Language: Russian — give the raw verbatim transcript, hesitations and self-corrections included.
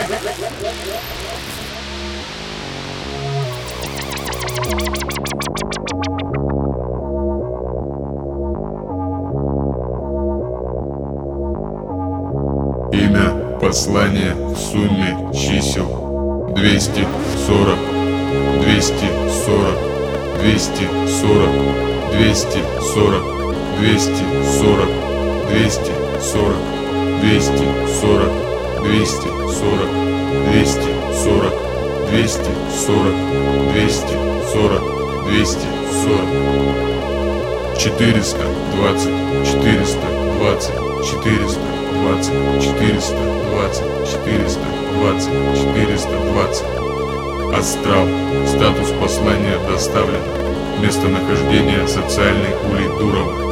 Имя послания в сумме чисел двести сорок, двести сорок, двести сорок, двести сорок, двести сорок, двести сорок, двести сорок, двести сорок, двести сорок, двести сорок, двести сорок, двести сорок, четыреста двадцать, четыреста двадцать, четыреста двадцать, четыреста двадцать, четыреста двадцать, четыреста двадцать. Астрал. Статус послания доставлен. Местонахождение социальный улей Дурова.